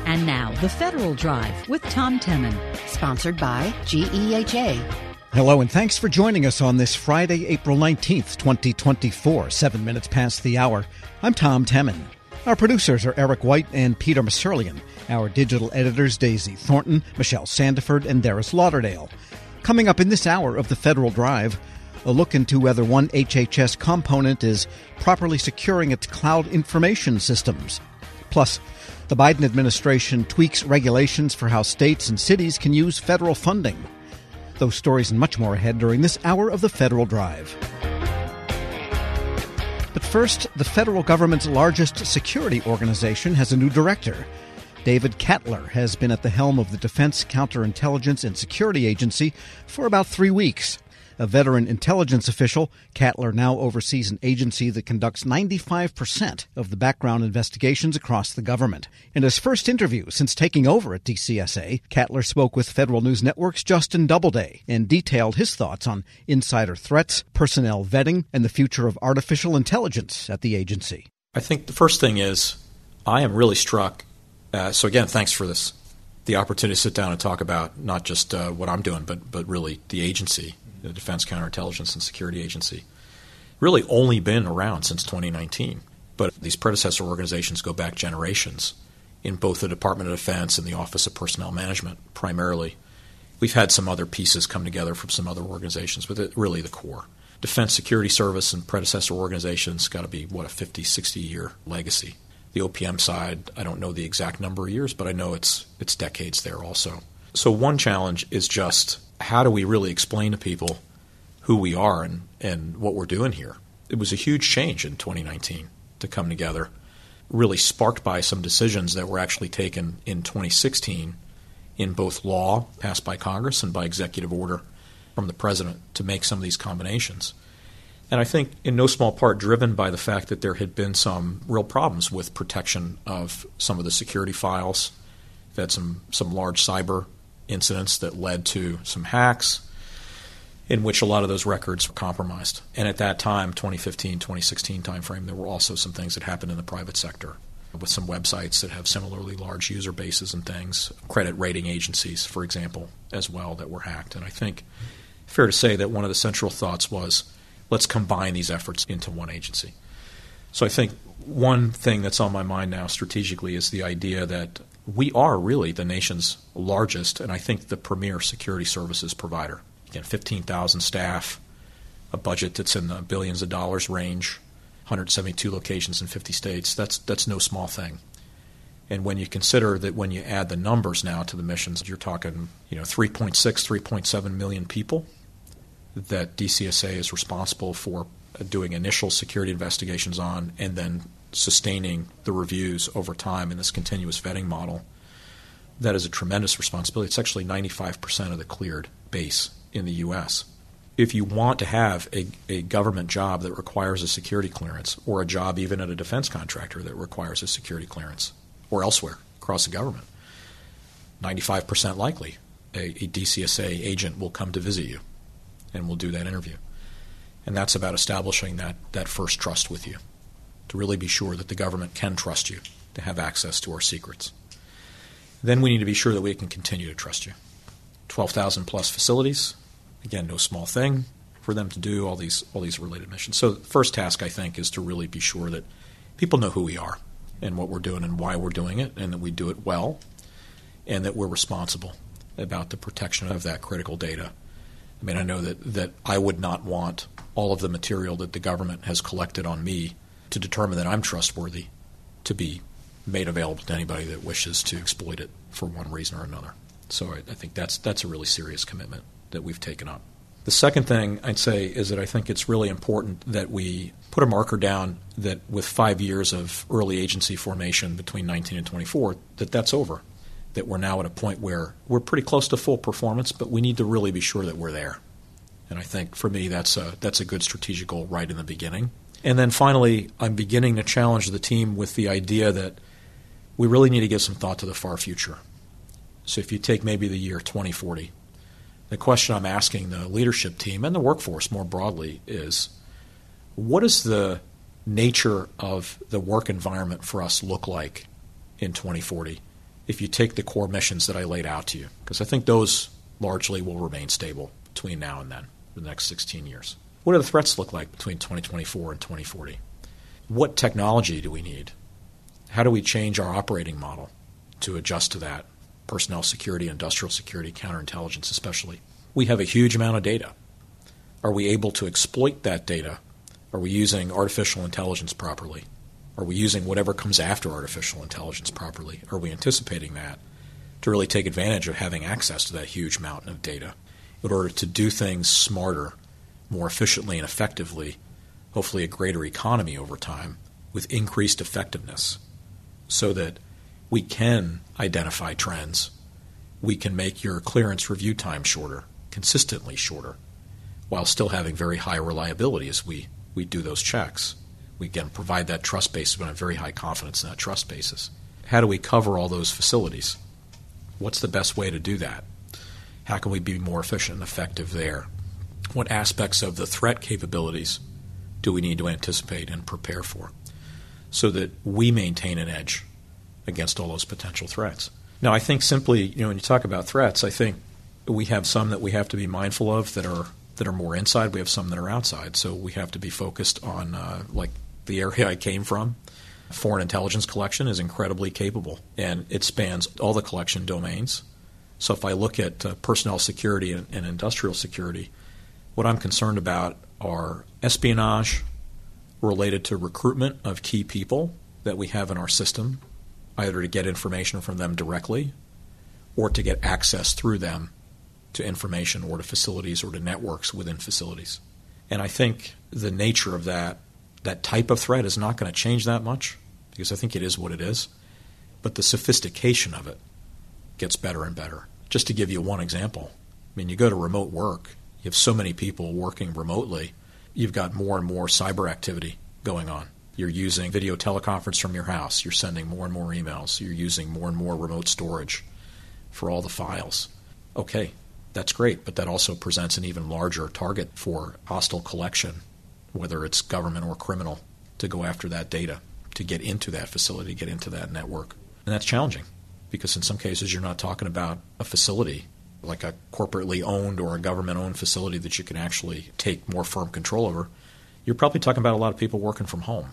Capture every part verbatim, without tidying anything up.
And now, The Federal Drive with Tom Temin. Sponsored by G E H A. Hello, and thanks for joining us on this Friday, April nineteenth, twenty twenty-four, seven minutes past the hour. I'm Tom Temin. Our producers are Eric White and Peter Maserlian. Our digital editors, Daisy Thornton, Michelle Sandiford, and Darius Lauderdale. Coming up in this hour of The Federal Drive, a look into whether one H H S component is properly securing its cloud information systems. Plus, the Biden administration tweaks regulations for how states and cities can use federal funding. Those stories and much more ahead during this hour of The Federal Drive. But first, the federal government's largest security organization has a new director. David Kattler has been at the helm of the Defense Counterintelligence and Security Agency for about three weeks. A veteran intelligence official, Kattler now oversees an agency that conducts ninety-five percent of the background investigations across the government. In his first interview since taking over at D C S A, Kattler spoke with Federal News Network's Justin Doubleday and detailed his thoughts on insider threats, personnel vetting, and the future of artificial intelligence at the agency. I think the first thing is I am really struck. Uh, so again, thanks for this, the opportunity to sit down and talk about not just uh, what I'm doing, but but really the agency. The Defense Counterintelligence and Security Agency, really only been around since twenty nineteen. But these predecessor organizations go back generations in both the Department of Defense and the Office of Personnel Management primarily. We've had some other pieces come together from some other organizations, but it, really the core. Defense Security Service and predecessor organizations got to be, what, a fifty, sixty-year legacy. The O P M side, I don't know the exact number of years, but I know it's it's decades there also. So one challenge is just how do we really explain to people who we are and, and what we're doing here? It was a huge change in twenty nineteen to come together, really sparked by some decisions that were actually taken in twenty sixteen in both law passed by Congress and by executive order from the president to make some of these combinations. And I think in no small part driven by the fact that there had been some real problems with protection of some of the security files. We've had some, some large cyber incidents that led to some hacks in which a lot of those records were compromised. And at that time, twenty fifteen, twenty sixteen timeframe, there were also some things that happened in the private sector with some websites that have similarly large user bases and things, credit rating agencies, for example, as well, that were hacked. And I think fair to say that one of the central thoughts was, let's combine these efforts into one agency. So I think one thing that's on my mind now strategically is the idea that we are really the nation's largest and I think the premier security services provider. Again, fifteen thousand staff, a budget that's in the billions of dollars range, one hundred seventy-two locations in fifty states. That's that's no small thing. And when you consider that when you add the numbers now to the missions, you're talking, you know, three point six, three point seven million people that D C S A is responsible for doing initial security investigations on and then sustaining the reviews over time in this continuous vetting model. That is a tremendous responsibility. It's actually ninety-five percent of the cleared base in the U S. If you want to have a, a government job that requires a security clearance, or a job even at a defense contractor that requires a security clearance, or elsewhere across the government, ninety-five percent likely a, a D C S A agent will come to visit you and will do that interview. And that's about establishing that, that first trust with you, to really be sure that the government can trust you to have access to our secrets. Then we need to be sure that we can continue to trust you. twelve thousand plus facilities, again, no small thing for them to do all these all these related missions. So the first task, I think, is to really be sure that people know who we are and what we're doing and why we're doing it, and that we do it well, and that we're responsible about the protection of that critical data. I mean, I know that, that I would not want all of the material that the government has collected on me to determine that I'm trustworthy to be made available to anybody that wishes to exploit it for one reason or another. So I, I think that's that's a really serious commitment that we've taken up. The second thing I'd say is that I think it's really important that we put a marker down that with five years of early agency formation between nineteen and twenty-four, that that's over, that we're now at a point where we're pretty close to full performance, but we need to really be sure that we're there. And I think for me that's a, that's a good strategic goal right in the beginning. And then finally, I'm beginning to challenge the team with the idea that we really need to give some thought to the far future. So if you take maybe the year twenty forty, the question I'm asking the leadership team and the workforce more broadly is, what does the nature of the work environment for us look like in twenty forty? if you take the core missions that I laid out to you, because I think those largely will remain stable between now and then, for the next sixteen years. What do the threats look like between twenty twenty-four and twenty forty? What technology do we need? How do we change our operating model to adjust to that? Personnel security, industrial security, counterintelligence especially. We have a huge amount of data. Are we able to exploit that data? Are we using artificial intelligence properly? Are we using whatever comes after artificial intelligence properly? Are we anticipating that to really take advantage of having access to that huge mountain of data in order to do things smarter, more efficiently and effectively, hopefully a greater economy over time with increased effectiveness so that we can identify trends, we can make your clearance review time shorter, consistently shorter, while still having very high reliability as we, we do those checks. We, again, provide that trust basis, but have very high confidence in that trust basis. How do we cover all those facilities? What's the best way to do that? How can we be more efficient and effective there? What aspects of the threat capabilities do we need to anticipate and prepare for so that we maintain an edge against all those potential threats? Now, I think simply, you know, when you talk about threats, I think we have some that we have to be mindful of that are that are more inside. We have some that are outside. So we have to be focused on, uh, like the area I came from. Foreign intelligence collection is incredibly capable, and it spans all the collection domains. So if I look at uh, personnel security and, and industrial security, what I'm concerned about are espionage related to recruitment of key people that we have in our system, either to get information from them directly or to get access through them to information or to facilities or to networks within facilities. And I think the nature of that, that type of threat is not going to change that much because I think it is what it is. But the sophistication of it gets better and better. Just to give you one example, I mean, you go to remote work, you have so many people working remotely, you've got more and more cyber activity going on. You're using video teleconference from your house. You're sending more and more emails. You're using more and more remote storage for all the files. Okay, that's great, but that also presents an even larger target for hostile collection, whether it's government or criminal, to go after that data, to get into that facility, get into that network. And that's challenging because in some cases you're not talking about a facility like a corporately owned or a government-owned facility that you can actually take more firm control over. You're probably talking about a lot of people working from home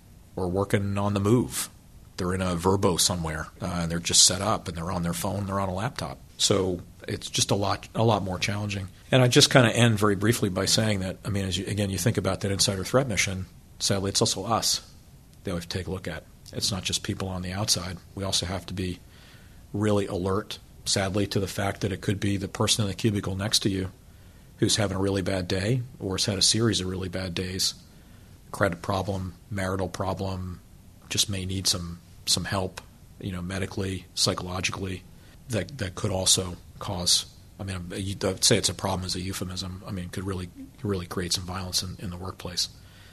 or working on the move. They're in a Verbo somewhere, uh, and they're just set up, and they're on their phone, they're on a laptop. So it's just a lot a lot more challenging. And I just kind of end very briefly by saying that, I mean, as you, again, you think about that insider threat mission, sadly, it's also us that we have to take a look at. It's not just people on the outside. We also have to be really alert, sadly, to the fact that it could be the person in the cubicle next to you who's having a really bad day or has had a series of really bad days, credit problem, marital problem, just may need some some help, you know, medically, psychologically, that that could also cause, I mean, I'd say it's a problem as a euphemism. I mean, could really could really create some violence in, in the workplace.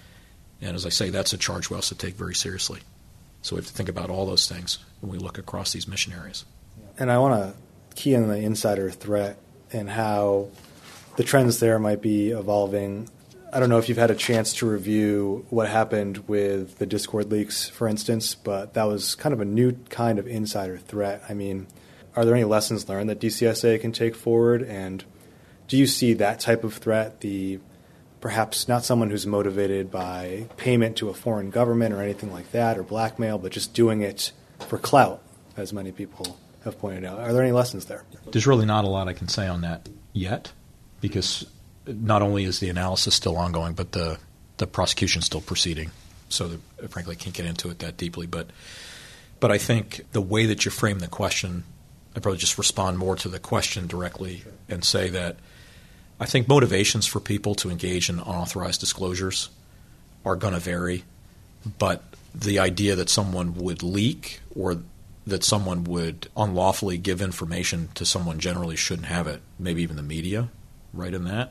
And as I say, that's a charge we also take very seriously. So we have to think about all those things when we look across these mission areas. And I want to key in the insider threat and how the trends there might be evolving. I don't know if you've had a chance to review what happened with the Discord leaks, for instance, but that was kind of a new kind of insider threat. I mean, are there any lessons learned that D C S A can take forward? And do you see that type of threat, the perhaps not someone who's motivated by payment to a foreign government or anything like that or blackmail, but just doing it for clout, as many people have pointed out? Are there any lessons there? There's really not a lot I can say on that yet, because not only is the analysis still ongoing, but the, the prosecution is still proceeding. So, the, frankly, I can't get into it that deeply. But but I think the way that you frame the question, I'd probably just respond more to the question directly sure. and say that I think motivations for people to engage in unauthorized disclosures are going to vary. But the idea that someone would leak or that someone would unlawfully give information to someone generally shouldn't have it, maybe even the media, right in that,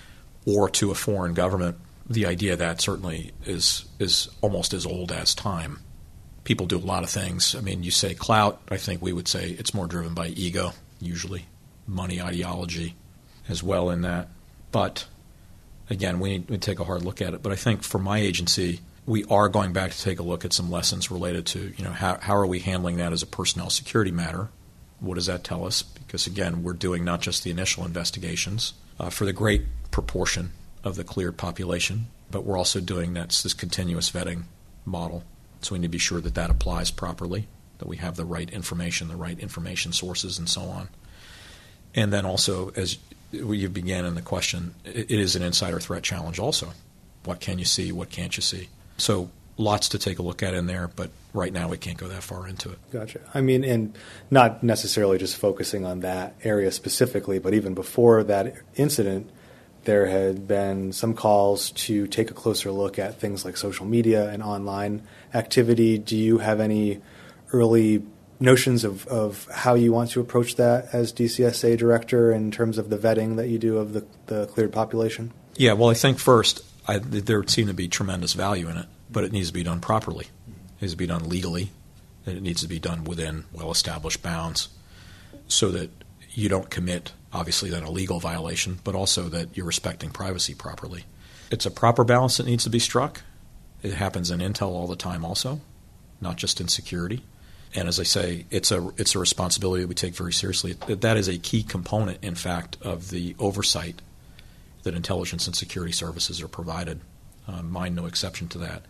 or to a foreign government, the idea of that certainly is is almost as old as time. People do a lot of things. I mean, you say clout, I think we would say it's more driven by ego, usually, money, ideology as well in that. But, again, we need to take a hard look at it. But I think for my agency, we are going back to take a look at some lessons related to, you know, how, how are we handling that as a personnel security matter? What does that tell us? Because, again, we're doing not just the initial investigations uh, for the great proportion of the cleared population, but we're also doing that's this continuous vetting model. So we need to be sure that that applies properly, that we have the right information, the right information sources, and so on. And then also, as you began in the question, it is an insider threat challenge also. What can you see? What can't you see? So lots to take a look at in there, but right now we can't go that far into it. Gotcha. I mean, and not necessarily just focusing on that area specifically, but even before that incident, there had been some calls to take a closer look at things like social media and online activity. Do you have any early notions of, of how you want to approach that as D C S A director in terms of the vetting that you do of the, the cleared population? Yeah, well, I think first, I, there would seem to be tremendous value in it, but it needs to be done properly. It needs to be done legally, and it needs to be done within well-established bounds so that you don't commit, obviously, then a legal violation, but also that you're respecting privacy properly. It's a proper balance that needs to be struck. It happens in intel all the time also, not just in security. And as I say, it's a it's a responsibility that we take very seriously. That is a key component, in fact, of the oversight that intelligence and security services are provided. Uh, mine no exception to that.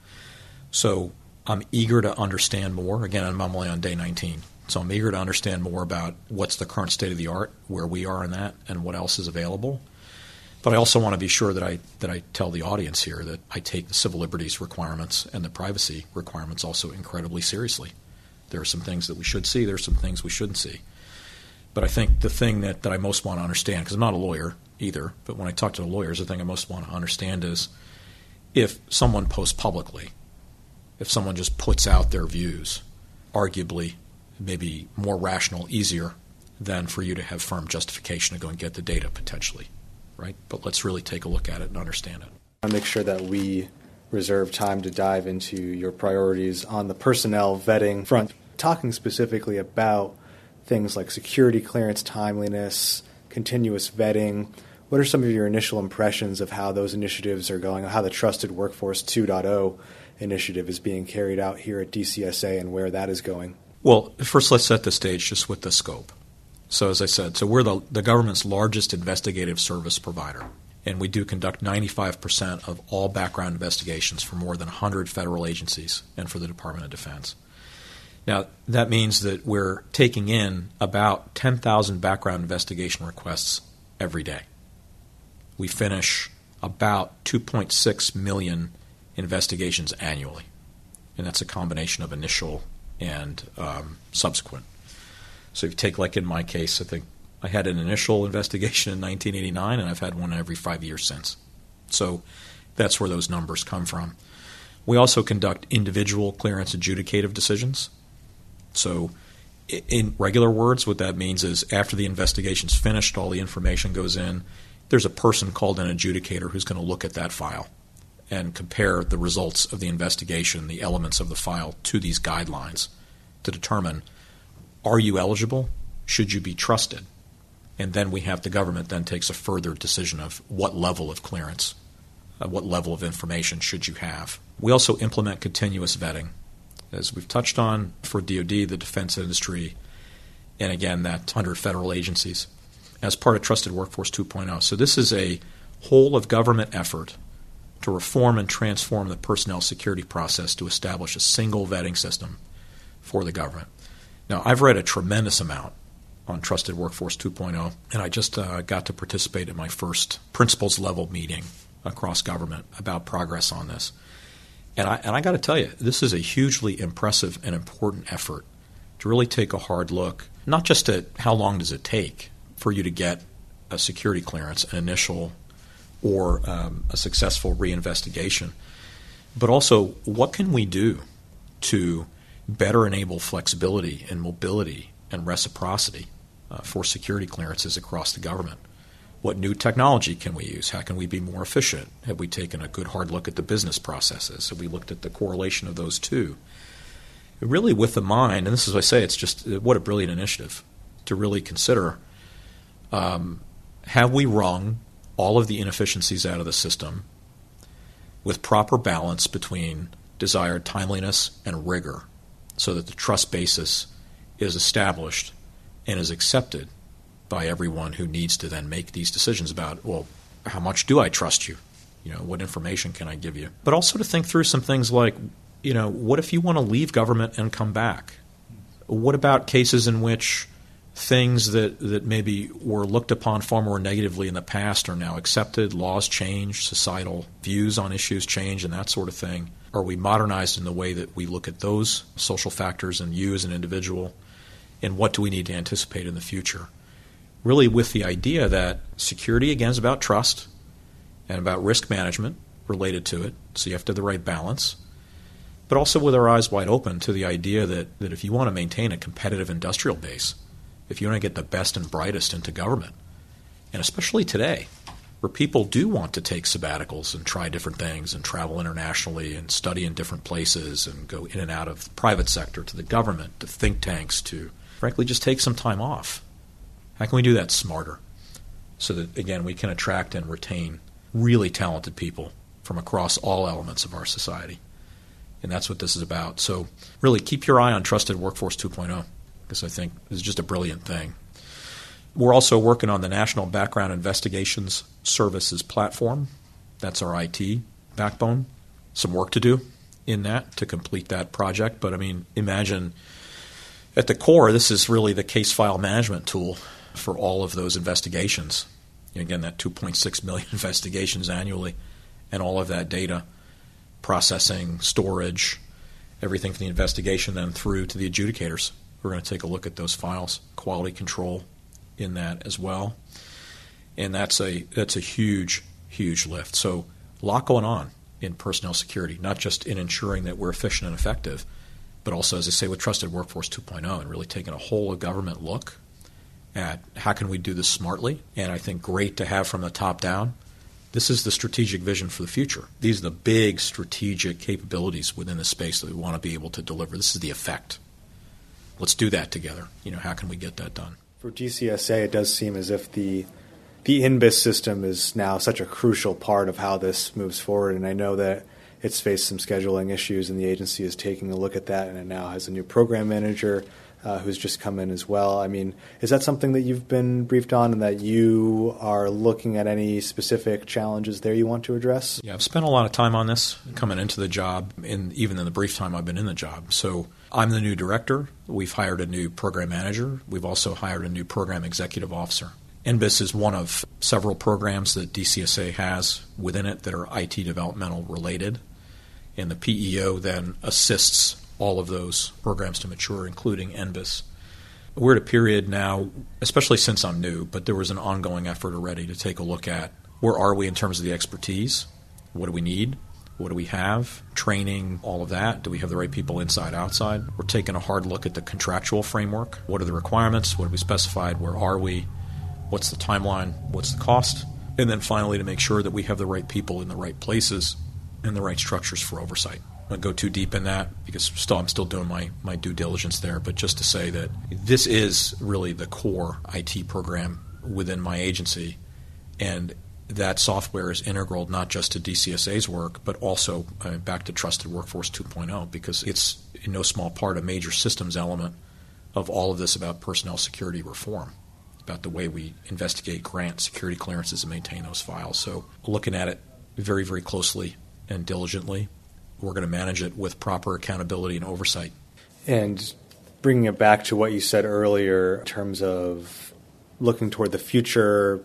So I'm eager to understand more. Again, I'm only on day nineteen. So I'm eager to understand more about what's the current state of the art, where we are in that, and what else is available. But I also want to be sure that I that I tell the audience here that I take the civil liberties requirements and the privacy requirements also incredibly seriously. There are some things that we should see. There are some things we shouldn't see. But I think the thing that, that I most want to understand, because I'm not a lawyer either, but when I talk to the lawyers, the thing I most want to understand is if someone posts publicly, if someone just puts out their views, arguably maybe more rational, easier than for you to have firm justification to go and get the data potentially, right? But let's really take a look at it and understand it. I'll make sure that we reserve time to dive into your priorities on the personnel vetting front, talking specifically about things like security clearance, timeliness, continuous vetting. What are some of your initial impressions of how those initiatives are going, how the Trusted Workforce two point oh initiative is being carried out here at D C S A and where that is going? Well, first let's set the stage just with the scope. So as I said, so we're the, the government's largest investigative service provider, and we do conduct ninety-five percent of all background investigations for more than one hundred federal agencies and for the Department of Defense. Now, that means that we're taking in about ten thousand background investigation requests every day. We finish about two point six million investigations annually, and that's a combination of initial and um, subsequent. So if you take, like in my case, I think I had an initial investigation in nineteen eighty-nine, and I've had one every five years since. So that's where those numbers come from. We also conduct individual clearance adjudicative decisions. So in regular words, what that means is after the investigation's finished, all the information goes in, there's a person called an adjudicator who's going to look at that file and compare the results of the investigation, the elements of the file, to these guidelines to determine, are you eligible? Should you be trusted? And then we have the government then takes a further decision of what level of clearance, uh, what level of information should you have. We also implement continuous vetting, as we've touched on, for D O D, the defense industry, and again, that one hundred federal agencies, as part of Trusted Workforce two point oh. So this is a whole-of-government effort to reform and transform the personnel security process to establish a single vetting system for the government. Now, I've read a tremendous amount on Trusted Workforce two point oh, and I just uh, got to participate in my first principals-level meeting across government about progress on this. And I, and I got to tell you, this is a hugely impressive and important effort to really take a hard look, not just at how long does it take for you to get a security clearance, an initial or um, a successful reinvestigation, but also what can we do to better enable flexibility and mobility and reciprocity uh, for security clearances across the government? What new technology can we use? How can we be more efficient? Have we taken a good hard look at the business processes? Have we looked at the correlation of those two? Really with the mind, and this is what I say, it's just what a brilliant initiative to really consider, um, have we wrung all of the inefficiencies out of the system with proper balance between desired timeliness and rigor so that the trust basis is established and is accepted by everyone who needs to then make these decisions about, well, how much do I trust you? You know, what information can I give you? But also to think through some things like, you know, what if you want to leave government and come back? What about cases in which things that, that maybe were looked upon far more negatively in the past are now accepted, laws change, societal views on issues change, and that sort of thing? Are we modernized in the way that we look at those social factors and you as an individual? And what do we need to anticipate in the future? Really with the idea that security, again, is about trust and about risk management related to it, so you have to have the right balance, but also with our eyes wide open to the idea that, that if you want to maintain a competitive industrial base, if you want to get the best and brightest into government, and especially today, where people do want to take sabbaticals and try different things and travel internationally and study in different places and go in and out of the private sector to the government, to think tanks, to frankly just take some time off. How can we do that smarter so that, again, we can attract and retain really talented people from across all elements of our society? And that's what this is about. So really keep your eye on Trusted Workforce two point oh, because I think this is just a brilliant thing. We're also working on the National Background Investigations Services Platform. That's our I T backbone. Some work to do in that to complete that project. But, I mean, imagine at the core, this is really the case file management tool for all of those investigations. Again, that two point six million investigations annually and all of that data, processing, storage, everything from the investigation then through to the adjudicators. We're going to take a look at those files, quality control in that as well. And that's a that's a huge, huge lift. So a lot going on in personnel security, not just in ensuring that we're efficient and effective, but also, as I say, with Trusted Workforce two point oh and really taking a whole of government look at how can we do this smartly. And I think great to have from the top down. This is the strategic vision for the future. These are the big strategic capabilities within the space that we want to be able to deliver. This is the effect. Let's do that together. You know, how can we get that done? For D C S A, it does seem as if the the N B I S system is now such a crucial part of how this moves forward. And I know that it's faced some scheduling issues, and the agency is taking a look at that, and it now has a new program manager uh, who's just come in as well. I mean, is that something that you've been briefed on and that you are looking at any specific challenges there you want to address? Yeah, I've spent a lot of time on this coming into the job, and even in the brief time I've been in the job. So I'm the new director. We've hired a new program manager. We've also hired a new program executive officer. N B I S is one of several programs that D C S A has within it that are I T developmental related, and the P E O then assists all of those programs to mature, including N B I S. We're at a period now, especially since I'm new, but there was an ongoing effort already to take a look at where are we in terms of the expertise, what do we need, what do we have, training, all of that. Do we have the right people inside, outside? We're taking a hard look at the contractual framework. What are the requirements? What have we specified? Where are we? What's the timeline? What's the cost? And then finally to make sure that we have the right people in the right places and the right structures for oversight. I don't go too deep in that because still I'm still doing my, my due diligence there, but just to say that this is really the core I T program within my agency, and that software is integral not just to D C S A's work, but also uh, back to Trusted Workforce two point oh, because it's in no small part a major systems element of all of this about personnel security reform, about the way we investigate, grant security clearances, and maintain those files. So looking at it very, very closely and diligently. We're going to manage it with proper accountability and oversight. And bringing it back to what you said earlier in terms of looking toward the future,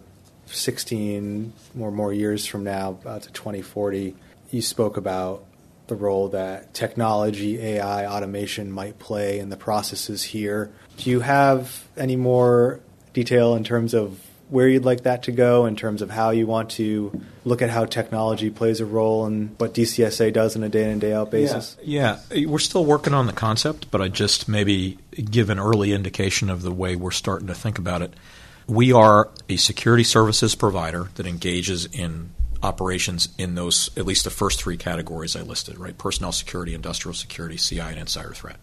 sixteen or more years from now, uh, to twenty forty, you spoke about the role that technology, A I, automation might play in the processes here. Do you have any more detail in terms of where you'd like that to go, in terms of how you want to look at how technology plays a role in what D C S A does on a day-in and day-out basis? Yeah. yeah, we're still working on the concept, but I just maybe give an early indication of the way we're starting to think about it. We are a security services provider that engages in operations in those, at least the first three categories I listed, right? Personnel security, industrial security, C I, and insider threat.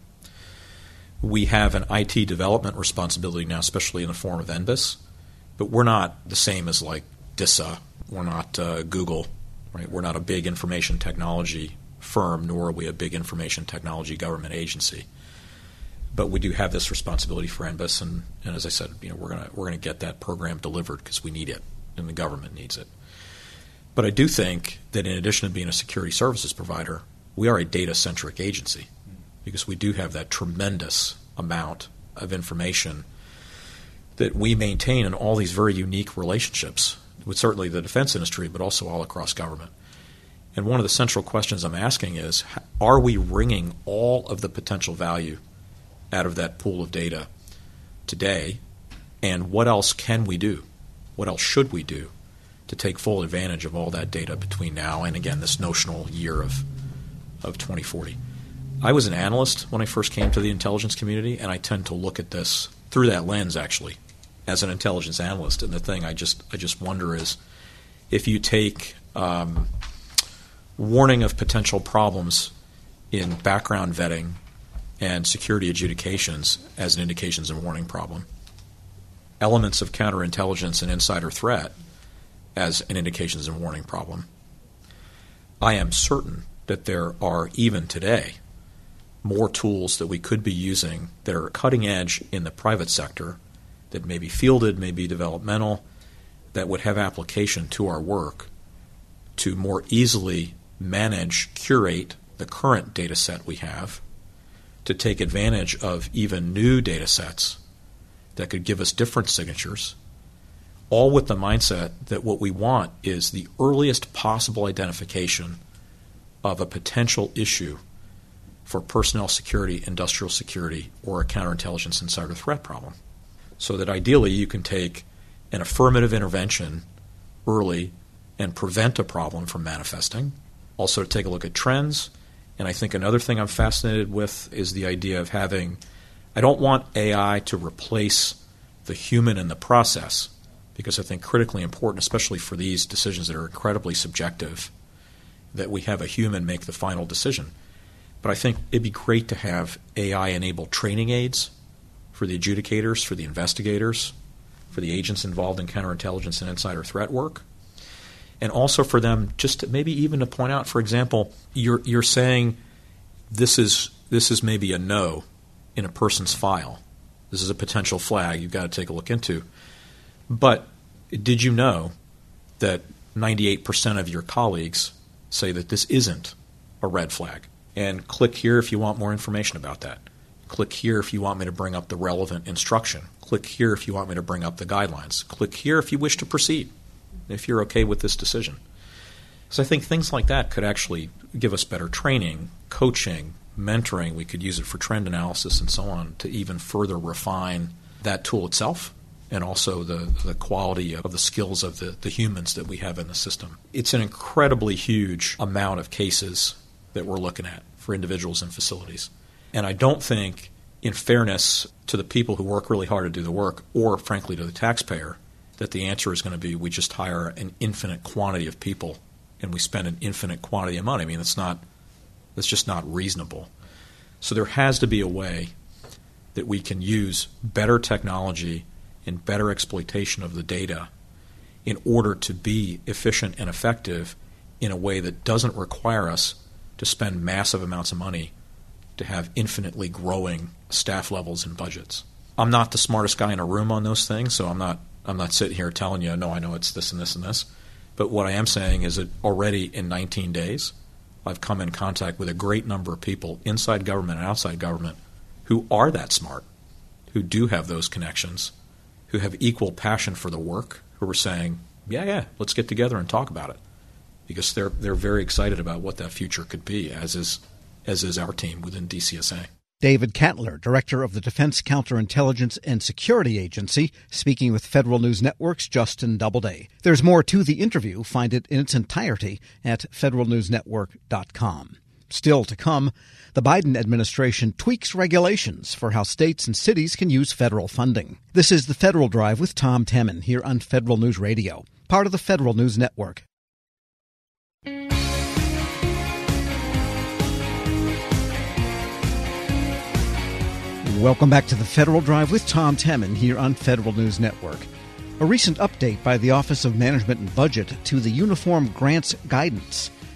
We have an I T development responsibility now, especially in the form of N B I S, but we're not the same as like D I S A. We're not uh, Google, right? We're not a big information technology firm, nor are we a big information technology government agency. But we do have this responsibility for N B I S, and, and as I said, you know, we're gonna we're gonna get that program delivered because we need it, and the government needs it. But I do think that in addition to being a security services provider, we are a data-centric agency because we do have that tremendous amount of information that we maintain in all these very unique relationships with certainly the defense industry, but also all across government. And one of the central questions I'm asking is, are we wringing all of the potential value out of that pool of data today, and what else can we do? What else should we do to take full advantage of all that data between now and, again, this notional year of of twenty forty? I was an analyst when I first came to the intelligence community, and I tend to look at this through that lens, actually, as an intelligence analyst. And the thing I just I just wonder is, if you take um, warning of potential problems in background vetting and security adjudications as an indications and warning problem, elements of counterintelligence and insider threat as an indications and warning problem, I am certain that there are, even today, more tools that we could be using that are cutting edge in the private sector, that may be fielded, may be developmental, that would have application to our work to more easily manage, curate the current data set we have, to take advantage of even new data sets that could give us different signatures, all with the mindset that what we want is the earliest possible identification of a potential issue for personnel security, industrial security, or a counterintelligence and cyber threat problem. So that ideally you can take an affirmative intervention early and prevent a problem from manifesting. Also to take a look at trends. And I think another thing I'm fascinated with is the idea of having, I don't want A I to replace the human in the process, because I think critically important, especially for these decisions that are incredibly subjective, that we have a human make the final decision. But I think it'd be great to have A I-enabled training aids for the adjudicators, for the investigators, for the agents involved in counterintelligence and insider threat work, and also for them just to maybe even to point out, for example, you're you're saying this is this is maybe a no in a person's file. This is a potential flag you've got to take a look into. But did you know that ninety-eight percent of your colleagues say that this isn't a red flag? And click here if you want more information about that. Click here if you want me to bring up the relevant instruction. Click here if you want me to bring up the guidelines. Click here if you wish to proceed, if you're okay with this decision. So I think things like that could actually give us better training, coaching, mentoring. We could use it for trend analysis and so on to even further refine that tool itself, and also the, the quality of the skills of the, the humans that we have in the system. It's an incredibly huge amount of cases that we're looking at for individuals and facilities. And I don't think, in fairness to the people who work really hard to do the work, or frankly to the taxpayer, that the answer is going to be we just hire an infinite quantity of people and we spend an infinite quantity of money. I mean, that's not, that's just not reasonable. So there has to be a way that we can use better technology and better exploitation of the data in order to be efficient and effective in a way that doesn't require us to spend massive amounts of money to have infinitely growing staff levels and budgets. I'm not the smartest guy in a room on those things, so I'm not I'm not sitting here telling you, no, I know it's this and this and this. But what I am saying is that already in nineteen days, I've come in contact with a great number of people inside government and outside government who are that smart, who do have those connections, who have equal passion for the work, who are saying, yeah, yeah, let's get together and talk about it. Because they're they're very excited about what that future could be, as is as is our team within D C S A. David Kattler, Director of the Defense Counterintelligence and Security Agency, speaking with Federal News Network's Justin Doubleday. There's more to the interview. Find it in its entirety at federal news network dot com. Still to come, the Biden administration tweaks regulations for how states and cities can use federal funding. This is The Federal Drive with Tom Temin here on Federal News Radio, part of the Federal News Network. Welcome back to the Federal Drive with Tom Temin here on Federal News Network. A recent update by the Office of Management and Budget to the Uniform Grants Guidance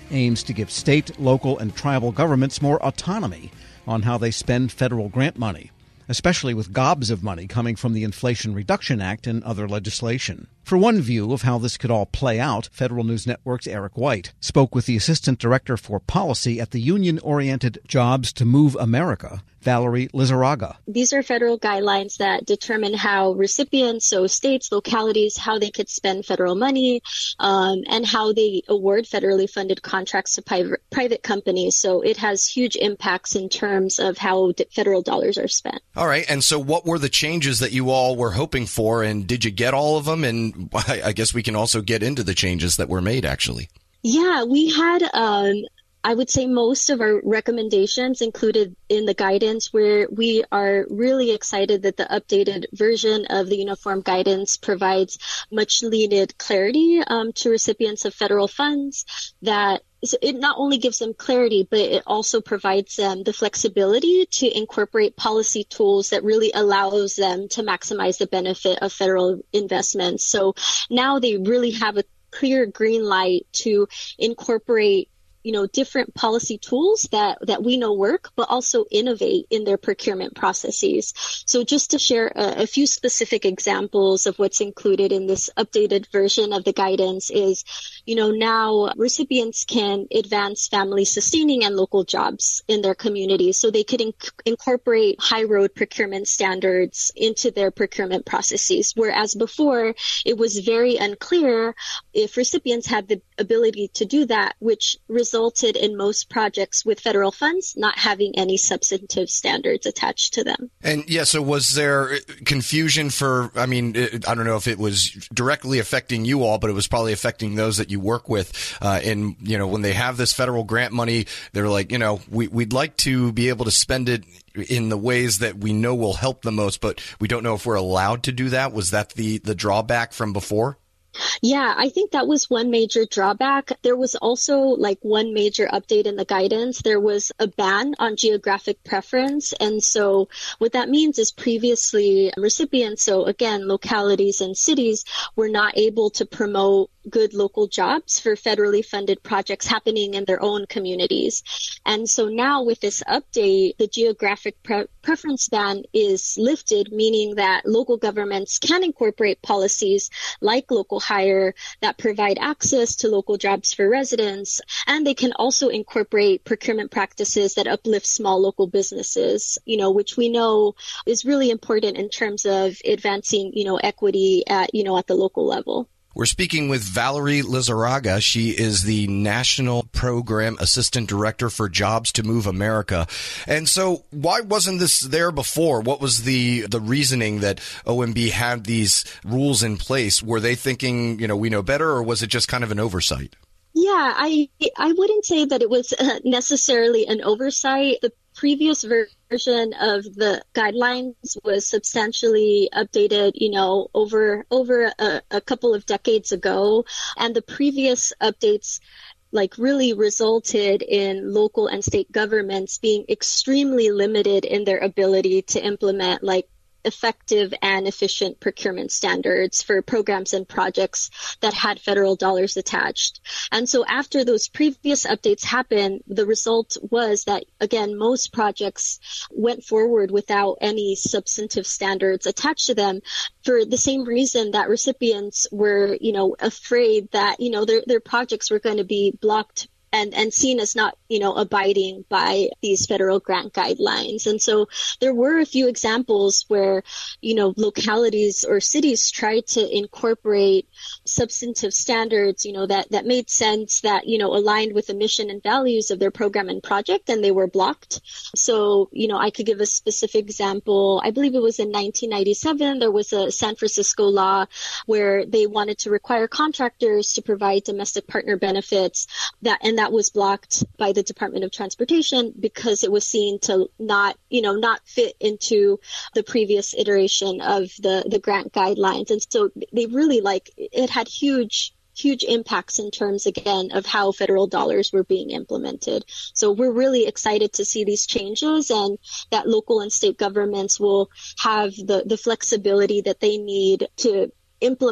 aims to give state, local, and tribal governments more autonomy on how they spend federal grant money, especially with gobs of money coming from the Inflation Reduction Act and other legislation. For one view of how this could all play out, Federal News Network's Eric White spoke with the Assistant Director for Policy at the union-oriented Jobs to Move America, Valerie Lizarraga. These are federal guidelines that determine how recipients, so states, localities, how they could spend federal money, um, and how they award federally funded contracts to private, private companies. So it has huge impacts in terms of how d- federal dollars are spent. All right. And so what were the changes that you all were hoping for, and did you get all of them? And I guess we can also get into the changes that were made, actually. Yeah, we had, um, I would say most of our recommendations included in the guidance, where we are really excited that the updated version of the uniform guidance provides much needed clarity um, to recipients of federal funds. That it not only gives them clarity, but it also provides them the flexibility to incorporate policy tools that really allows them to maximize the benefit of federal investments. So now they really have a clear green light to incorporate, you know, different policy tools that, that we know work, but also innovate in their procurement processes. So just to share a, a few specific examples of what's included in this updated version of the guidance is, you know, now recipients can advance family sustaining and local jobs in their communities. So they could inc- incorporate high road procurement standards into their procurement processes. Whereas before, it was very unclear if recipients had the ability to do that, which resulted in most projects with federal funds not having any substantive standards attached to them. And yeah, so was there confusion for, I mean, I don't know if it was directly affecting you all, but it was probably affecting those that you work with. Uh, and, you know, when they have this federal grant money, they're like, you know, we, we'd like to be able to spend it in the ways that we know will help the most, but we don't know if we're allowed to do that. Was that the, the drawback from before? Yeah, I think that was one major drawback. There was also like one major update in the guidance. There was a ban on geographic preference. And so what that means is previously recipients, so again, localities and cities, were not able to promote good local jobs for federally funded projects happening in their own communities. And so now with this update, the geographic pre- preference ban is lifted, meaning that local governments can incorporate policies like local hire that provide access to local jobs for residents. And they can also incorporate procurement practices that uplift small local businesses, you know, which we know is really important in terms of advancing, you know, equity at, you know, at the local level. We're speaking with Valerie Lizarraga. She is the National Program Assistant Director for Jobs to Move America. And so why wasn't this there before? What was the, the reasoning that O M B had these rules in place? Were they thinking, you know, we know better, or was it just kind of an oversight? Yeah, I I wouldn't say that it was uh, necessarily an oversight. The previous version of the guidelines was substantially updated, you know, over over a, a couple of decades ago, and the previous updates like really resulted in local and state governments being extremely limited in their ability to implement like effective and efficient procurement standards for programs and projects that had federal dollars attached. And so after those previous updates happened, the result was that, again, most projects went forward without any substantive standards attached to them for the same reason that recipients were, you know, afraid that, you know, their, their projects were going to be blocked and, and seen as not, you know, abiding by these federal grant guidelines. And so there were a few examples where, you know, localities or cities tried to incorporate substantive standards, you know, that, that made sense, that, you know, aligned with the mission and values of their program and project, and they were blocked. So, you know, I could give a specific example. I believe it was in nineteen ninety-seven, there was a San Francisco law where they wanted to require contractors to provide domestic partner benefits, that, and that was blocked by the Department of Transportation because it was seen to not, you know, not fit into the previous iteration of the, the grant guidelines. And so they really like, it had huge, huge impacts in terms, again, of how federal dollars were being implemented. So we're really excited to see these changes, and that local and state governments will have the, the flexibility that they need to implement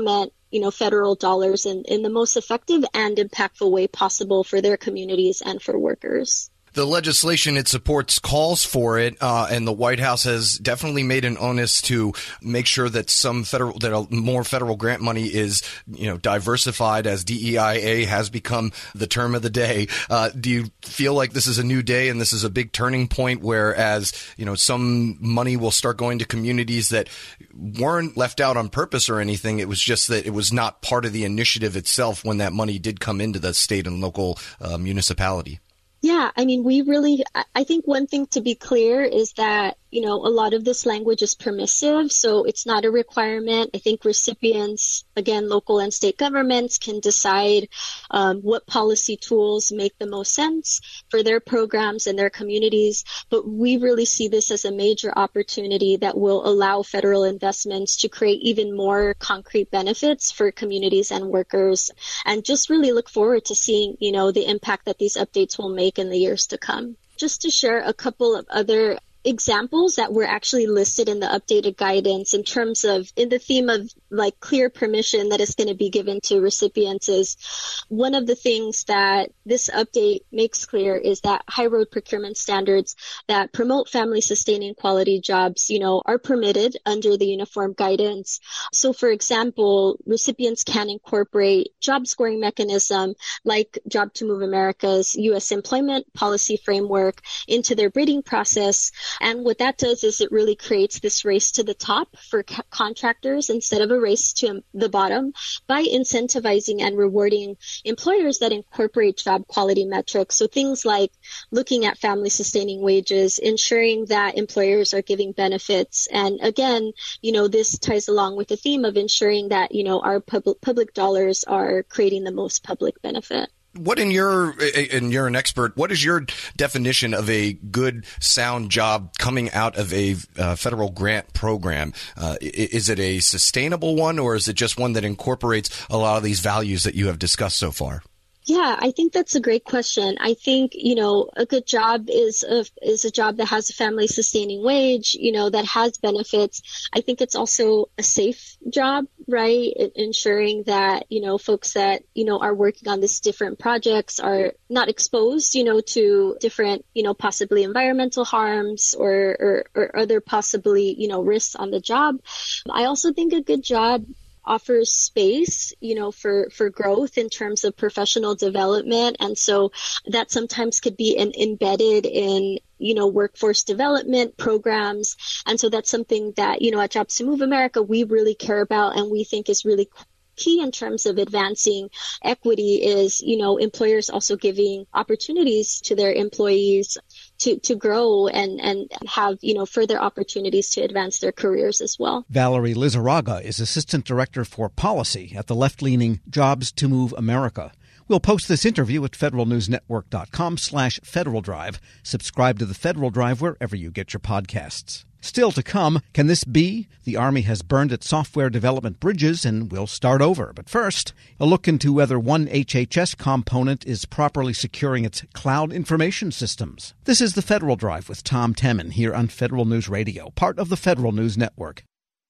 you know, federal dollars in, in the most effective and impactful way possible for their communities and for workers. The legislation it supports calls for it, uh, and the White House has definitely made an onus to make sure that some federal, that a, more federal grant money is, you know, diversified, as D E I A has become the term of the day. Uh, do you feel like this is a new day and this is a big turning point, whereas, you know, some money will start going to communities that weren't left out on purpose or anything? It was just that it was not part of the initiative itself when that money did come into the state and local uh, municipality. Yeah, I mean, we really, I think one thing to be clear is that, you know, a lot of this language is permissive, so it's not a requirement. I think recipients, again, local and state governments can decide um, what policy tools make the most sense for their programs and their communities. But we really see this as a major opportunity that will allow federal investments to create even more concrete benefits for communities and workers, and just really look forward to seeing, you know, the impact that these updates will make in the years to come. Just to share a couple of other examples that were actually listed in the updated guidance in terms of, in the theme of like clear permission that is going to be given to recipients, is one of the things that this update makes clear is that high road procurement standards that promote family sustaining quality jobs, you know, are permitted under the uniform guidance. So for example, recipients can incorporate job scoring mechanism like Job to Move America's U S employment policy framework into their bidding process. And what that does is it really creates this race to the top for co- contractors instead of a race to the bottom by incentivizing and rewarding employers that incorporate job quality metrics. So things like looking at family sustaining wages, ensuring that employers are giving benefits. And again, you know, this ties along with the theme of ensuring that, you know, our public public dollars are creating the most public benefit. What in your, and you're an expert, what is your definition of a good, sound job coming out of a uh, federal grant program? Uh, is it a sustainable one, or is it just one that incorporates a lot of these values that you have discussed so far? Yeah, I think that's a great question. I think, you know, a good job is a, is a job that has a family sustaining wage, you know, that has benefits. I think it's also a safe job, right? Ensuring that, you know, folks that, you know, are working on these different projects are not exposed, you know, to different, you know, possibly environmental harms or, or, or other possibly, you know, risks on the job. I also think a good job offers space, you know, for, for growth in terms of professional development. And so that sometimes could be an, embedded in, you know, workforce development programs. And so that's something that, you know, at Jobs to Move America, we really care about and we think is really key in terms of advancing equity is, you know, employers also giving opportunities to their employees to, to grow and, and have, you know, further opportunities to advance their careers as well. Valerie Lizarraga is Assistant Director for Policy at the left-leaning Jobs to Move America. We'll post this interview at federalnewsnetwork.com slash Federal Drive. Subscribe to the Federal Drive wherever you get your podcasts. Still to come, can this be? The Army has burned its software development bridges and will start over. But first, a look into whether one H H S component is properly securing its cloud information systems. This is the Federal Drive with Tom Temin here on Federal News Radio, part of the Federal News Network.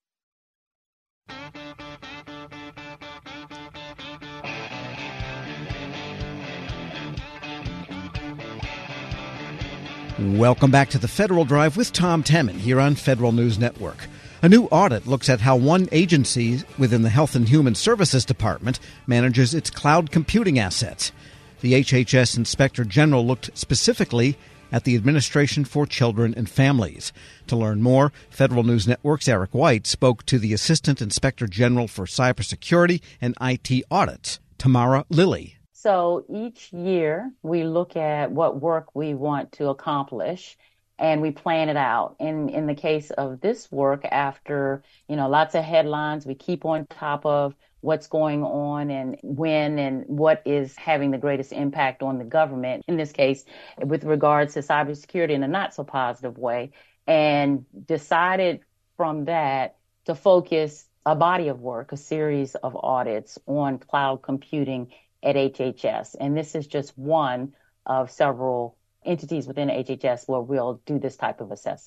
Welcome back to the Federal Drive with Tom Temin here on Federal News Network. A new audit looks at how one agency within the Health and Human Services Department manages its cloud computing assets. The H H S Inspector General looked specifically at the Administration for Children and Families. To learn more, Federal News Network's Eric White spoke to the Assistant Inspector General for Cybersecurity and I T Audits, Tamara Lilly. So each year we look at what work we want to accomplish and we plan it out. In in the case of this work, after, you know, lots of headlines, we keep on top of what's going on and when and what is having the greatest impact on the government, in this case, with regards to cybersecurity in a not so positive way, and decided from that to focus a body of work, a series of audits on cloud computing at H H S. And this is just one of several entities within H H S where we'll do this type of assessment.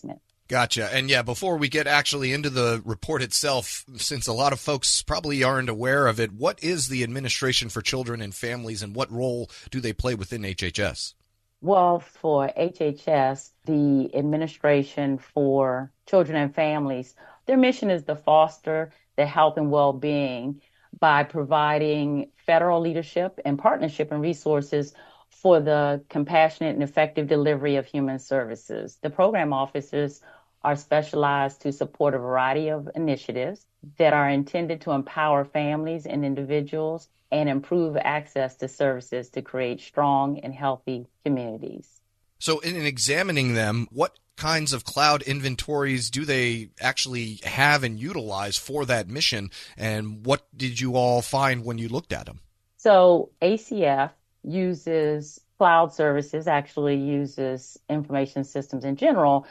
Gotcha. And yeah, before we get actually into the report itself, since a lot of folks probably aren't aware of it, what is the Administration for Children and Families, and what role do they play within H H S? Well, for H H S, the Administration for Children and Families, their mission is to foster the health and well-being by providing federal leadership and partnership and resources for the compassionate and effective delivery of human services. The program officers are specialized to support a variety of initiatives that are intended to empower families and individuals and improve access to services to create strong and healthy communities. So in examining them, what kinds of cloud inventories do they actually have and utilize for that mission, and what did you all find when you looked at them? So A C F uses cloud services, actually uses information systems in general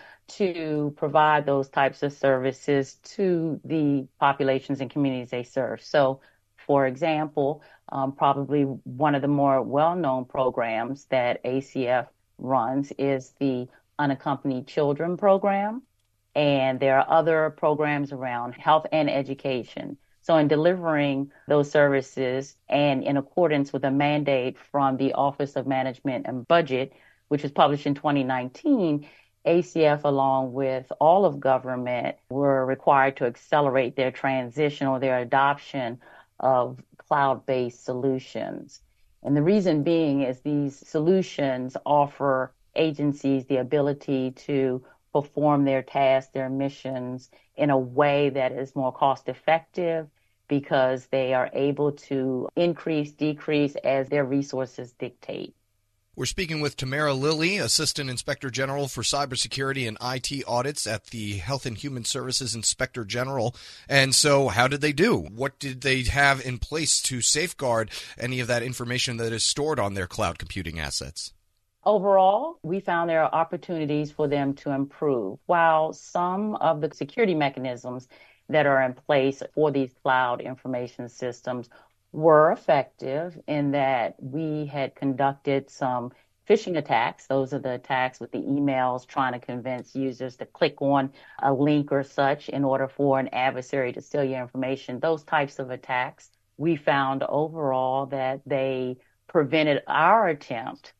to provide those types of services to the populations and communities they serve. So, for example, um, probably one of the more well-known programs that A C F runs is the Unaccompanied Children Program, and there are other programs around health and education. So in delivering those services and in accordance with a mandate from the Office of Management and Budget, which was published in twenty nineteen, A C F, along with all of government, were required to accelerate their transition or their adoption of cloud-based solutions. And the reason being is these solutions offer agencies the ability to perform their tasks, their missions in a way that is more cost-effective because they are able to increase, decrease as their resources dictate. We're speaking with Tamara Lilly, Assistant Inspector General for Cybersecurity and I T Audits at the Health and Human Services Inspector General. And so how did they do? What did they have in place to safeguard any of that information that is stored on their cloud computing assets? Overall, we found there are opportunities for them to improve. While some of the security mechanisms that are in place for these cloud information systems were effective in that we had conducted some phishing attacks. Those are the attacks with the emails trying to convince users to click on a link or such in order for an adversary to steal your information. Those types of attacks, we found overall that they prevented our attempt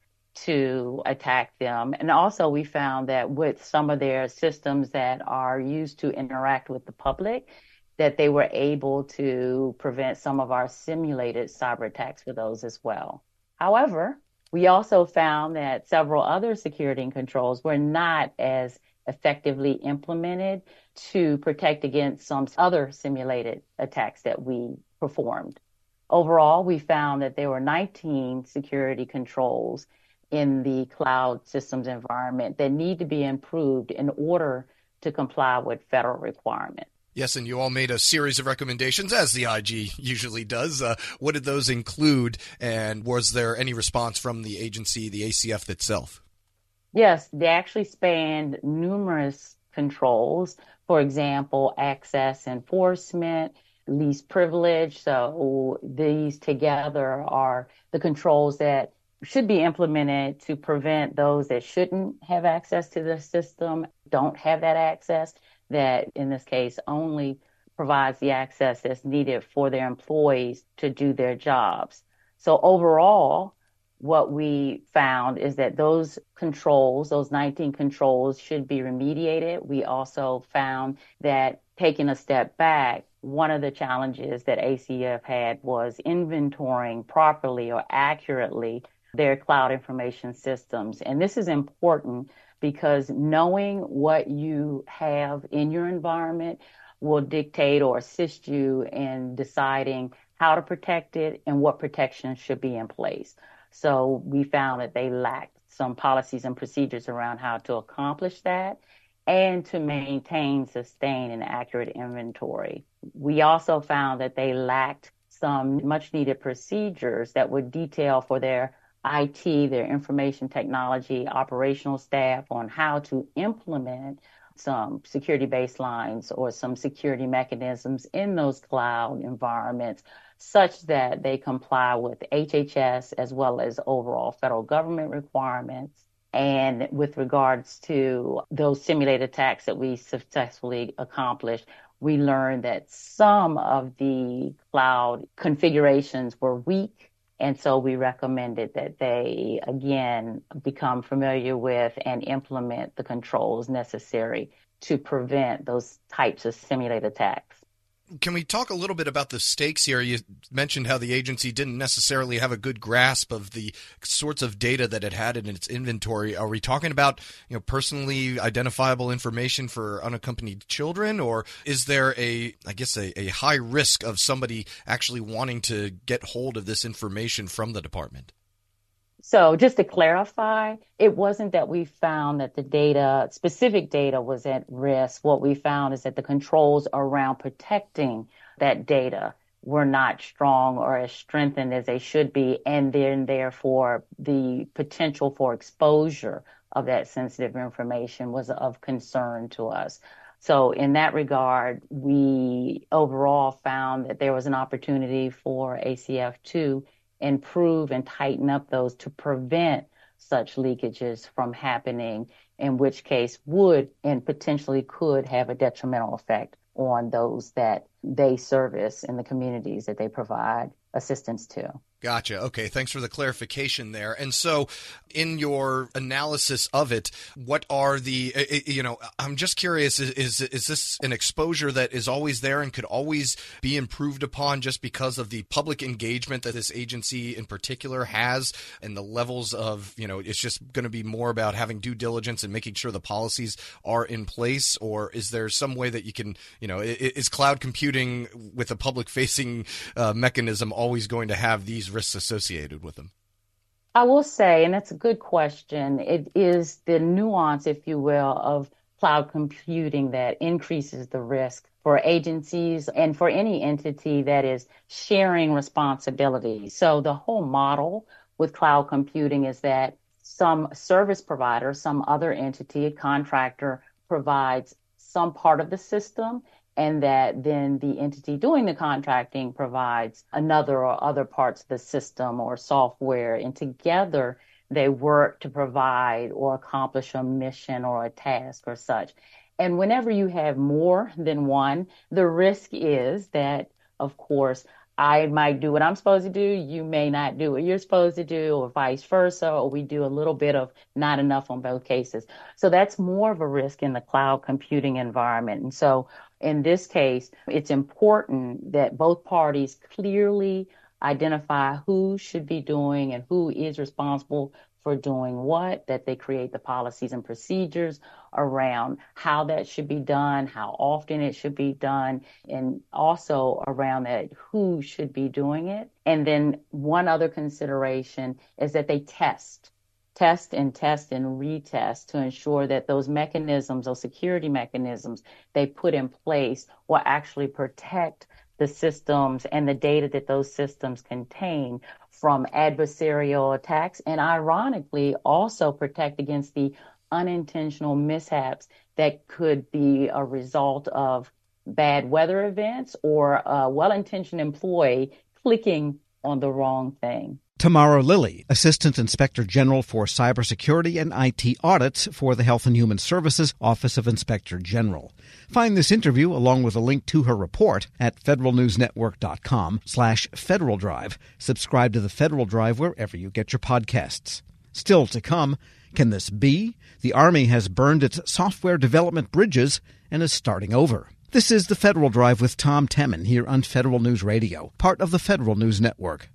to attack them. And also we found that with some of their systems that are used to interact with the public, that they were able to prevent some of our simulated cyber attacks for those as well. However, we also found that several other security controls were not as effectively implemented to protect against some other simulated attacks that we performed. Overall, we found that there were nineteen security controls in the cloud systems environment that need to be improved in order to comply with federal requirements. Yes, and you all made a series of recommendations, as the I G usually does. Uh, what did those include, and was there any response from the agency, the A C F itself? Yes, they actually spanned numerous controls. For example, access enforcement, least privilege. So these together are the controls that should be implemented to prevent those that shouldn't have access to the system, don't have that access, that in this case only provides the access that's needed for their employees to do their jobs. So overall, what we found is that those controls, those nineteen controls, should be remediated. We also found that taking a step back, one of the challenges that A C F had was inventorying properly or accurately their cloud information systems. And this is important because knowing what you have in your environment will dictate or assist you in deciding how to protect it and what protections should be in place. So we found that they lacked some policies and procedures around how to accomplish that and to maintain, sustain, and accurate inventory. We also found that they lacked some much needed procedures that would detail for their I T, their information technology, operational staff on how to implement some security baselines or some security mechanisms in those cloud environments such that they comply with H H S as well as overall federal government requirements And with regards to those simulated attacks that we successfully accomplished, we learned that some of the cloud configurations were weak. And so we recommended that they, again, become familiar with and implement the controls necessary to prevent those types of simulated attacks. Can we talk a little bit about the stakes here? You mentioned how the agency didn't necessarily have a good grasp of the sorts of data that it had in its inventory. Are we talking about, you know, personally identifiable information for unaccompanied children, or is there a, I guess, a, a high risk of somebody actually wanting to get hold of this information from the department? So just to clarify, it wasn't that we found that the data, specific data was at risk. What we found is that the controls around protecting that data were not strong or as strengthened as they should be. And then therefore the potential for exposure of that sensitive information was of concern to us. So in that regard, we overall found that there was an opportunity for A C F to improve and tighten up those to prevent such leakages from happening, in which case would and potentially could have a detrimental effect on those that they service in the communities that they provide assistance to. Gotcha. Okay. Thanks for the clarification there. And so in your analysis of it, what are the, you know, I'm just curious, is, is, is this an exposure that is always there and could always be improved upon just because of the public engagement that this agency in particular has and the levels of, you know, it's just going to be more about having due diligence and making sure the policies are in place? Or is there some way that you can, you know, is cloud computing with a public facing uh, mechanism always going to have these risks associated with them? I will say, and that's a good question, it is the nuance, if you will, of cloud computing that increases the risk for agencies and for any entity that is sharing responsibility. So the whole model with cloud computing is that some service provider, some other entity, a contractor, provides some part of the system, and that then the entity doing the contracting provides another or other parts of the system or software, and together they work to provide or accomplish a mission or a task or such. And whenever you have more than one, the risk is that, of course, I might do what I'm supposed to do, you may not do what you're supposed to do, or vice versa, or we do a little bit of not enough on both cases. So that's more of a risk in the cloud computing environment. And so in this case, it's important that both parties clearly identify who should be doing and who is responsible for doing what, that they create the policies and procedures around how that should be done, how often it should be done, and also around that who should be doing it. And then one other consideration is that they test, test and test and retest to ensure that those mechanisms, those security mechanisms they put in place will actually protect the systems and the data that those systems contain from adversarial attacks, and ironically also protect against the unintentional mishaps that could be a result of bad weather events or a well-intentioned employee clicking on the wrong thing. Tamara Lilly, Assistant Inspector General for Cybersecurity and I T Audits for the Health and Human Services Office of Inspector General. Find this interview along with a link to her report at federalnewsnetwork.com slash Federal Drive. Subscribe to the Federal Drive wherever you get your podcasts. Still to come, can this be? The Army has burned its software development bridges and is starting over. This is the Federal Drive with Tom Temin here on Federal News Radio, part of the Federal News Network.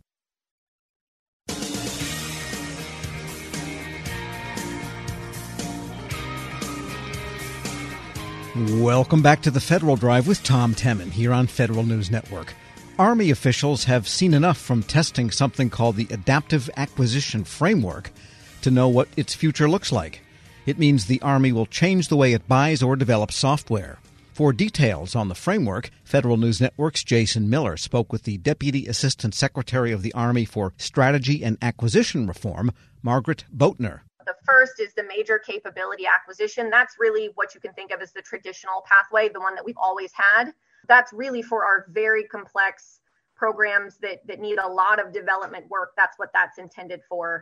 Welcome back to the Federal Drive with Tom Temin here on Federal News Network. Army officials have seen enough from testing something called the Adaptive Acquisition Framework to know what its future looks like. It means the Army will change the way it buys or develops software. For details on the framework, Federal News Network's Jason Miller spoke with the Deputy Assistant Secretary of the Army for Strategy and Acquisition Reform, Margaret Boatner. The first is the major capability acquisition. That's really what you can think of as the traditional pathway, the one that we've always had. That's really for our very complex programs that, that need a lot of development work. That's what that's intended for.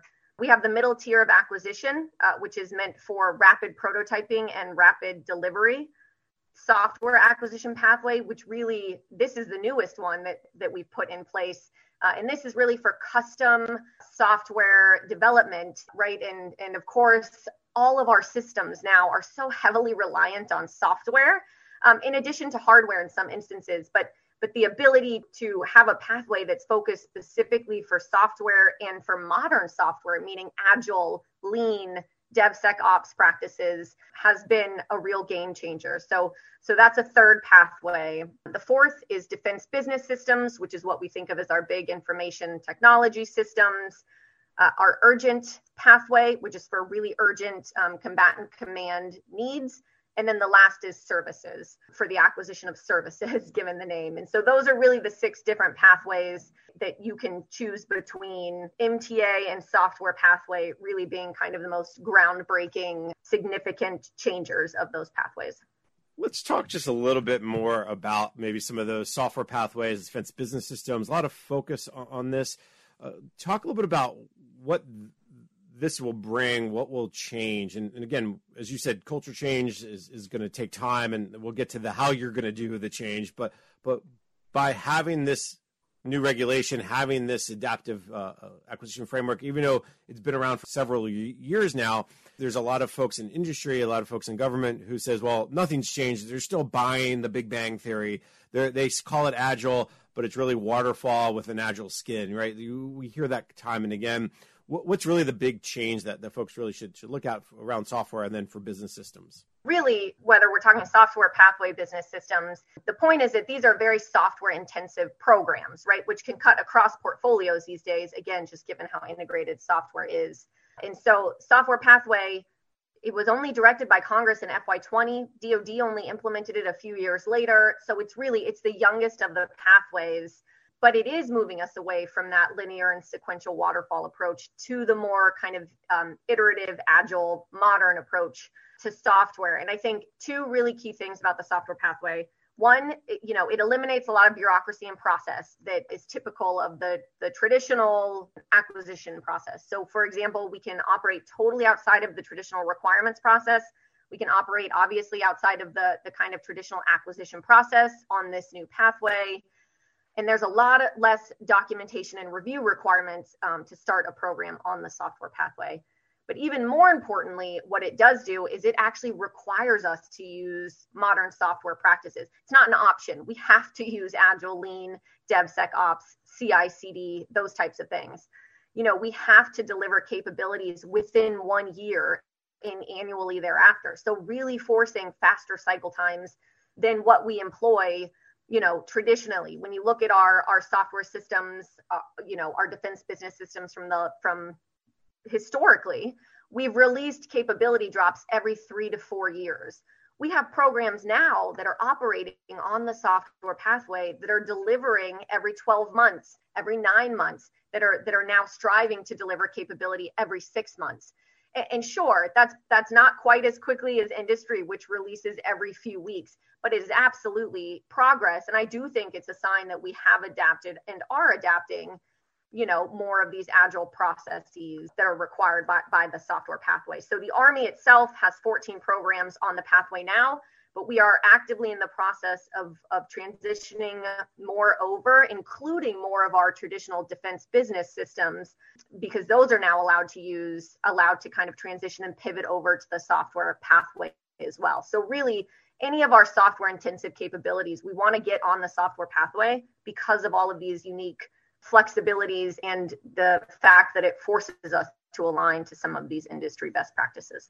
We have the middle tier of acquisition, uh, which is meant for rapid prototyping and rapid delivery. Software acquisition pathway, which really, this is the newest one that, that we've put in place. Uh, and this is really for custom software development, right? And, and of course, all of our systems now are so heavily reliant on software, um, in addition to hardware in some instances. But but the ability to have a pathway that's focused specifically for software and for modern software, meaning agile, lean, DevSecOps practices, has been a real game changer. So, so that's a third pathway. The fourth is defense business systems, which is what we think of as our big information technology systems. Uh, our urgent pathway, which is for really urgent um, combatant command needs. And then the last is services, for the acquisition of services, given the name. And so those are really the six different pathways that you can choose between. M T A and software pathway really being kind of the most groundbreaking, significant changers of those pathways. Let's talk just a little bit more about maybe some of those software pathways, defense business systems, a lot of focus on, on this. Uh, talk a little bit about what this will bring, what will change. And, and again, as you said, culture change is, is going to take time, and we'll get to the how you're going to do the change. But but by having this new regulation, having this adaptive uh, acquisition framework, even though it's been around for several years now, there's a lot of folks in industry, a lot of folks in government who says, well, nothing's changed. They're still buying the Big Bang Theory. They're, they call it agile, but it's really waterfall with an agile skin, right? You, we hear that time and again. What's really the big change that, that folks really should, should look at around software and then for business systems? Really, whether we're talking software pathway business systems, the point is that these are very software intensive programs, right? Which can cut across portfolios these days, again, just given how integrated software is. And so software pathway, it was only directed by Congress in F Y twenty. D O D only implemented it a few years later. So it's really, it's the youngest of the pathways. But it is moving us away from that linear and sequential waterfall approach to the more kind of um, iterative, agile, modern approach to software. And I think two really key things about the software pathway. One, it, you know, it eliminates a lot of bureaucracy and process that is typical of the, the traditional acquisition process. So, for example, we can operate totally outside of the traditional requirements process. We can operate, obviously, outside of the, the kind of traditional acquisition process on this new pathway. And there's a lot of less documentation and review requirements um, to start a program on the software pathway. But even more importantly, what it does do is it actually requires us to use modern software practices. It's not an option. We have to use Agile, Lean, DevSecOps, C I C D, those types of things. You know, we have to deliver capabilities within one year and annually thereafter. So really forcing faster cycle times than what we employ, you know, traditionally. When you look at our, our software systems, uh, you know, our defense business systems from the, from historically, we've released capability drops every three to four years. We have programs now that are operating on the software pathway that are delivering every twelve months, every nine months, that are, that are now striving to deliver capability every six months. And sure, that's that's not quite as quickly as industry, which releases every few weeks, but it is absolutely progress. And I do think it's a sign that we have adapted and are adapting, you know, more of these agile processes that are required by, by the software pathway. So the Army itself has fourteen programs on the pathway now, but we are actively in the process of, of transitioning more over, including more of our traditional defense business systems, because those are now allowed to use, allowed to kind of transition and pivot over to the software pathway as well. So really, any of our software intensive capabilities, we want to get on the software pathway because of all of these unique flexibilities and the fact that it forces us to align to some of these industry best practices.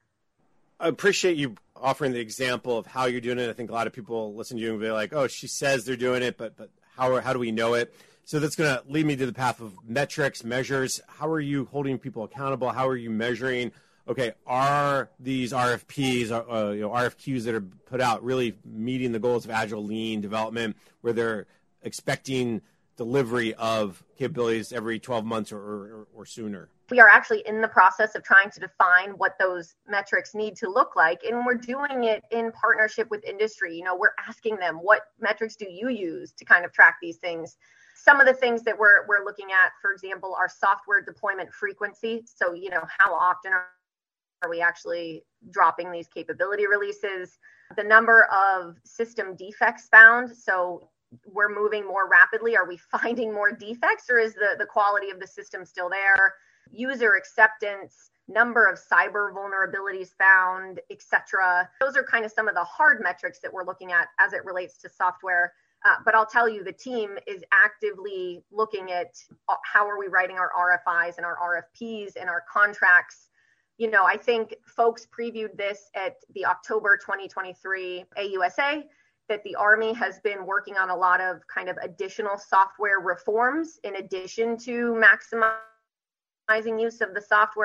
I appreciate you offering the example of how you're doing it. I think a lot of people listen to you and be like, oh, she says they're doing it, but but how how do we know it? So that's going to lead me to the path of metrics, measures. How are you holding people accountable? How are you measuring, okay, are these R F Ps, uh, you know, R F Qs that are put out really meeting the goals of Agile Lean development, where they're expecting delivery of capabilities every twelve months or, or, or sooner? We are actually in the process of trying to define what those metrics need to look like. And we're doing it in partnership with industry. You know, we're asking them, what metrics do you use to kind of track these things? Some of the things that we're we're looking at, for example, are software deployment frequency. So, you know, how often are, are we actually dropping these capability releases? The number of system defects found. So we're moving more rapidly. Are we finding more defects, or is the, the quality of the system still there? User acceptance, number of cyber vulnerabilities found, et cetera. Those are kind of some of the hard metrics that we're looking at as it relates to software. Uh, but I'll tell you, the team is actively looking at how are we writing our R F Is and our R F Ps and our contracts. You know, I think folks previewed this at the October twenty twenty-three A U S A, that the Army has been working on a lot of kind of additional software reforms in addition to maximizing use of the software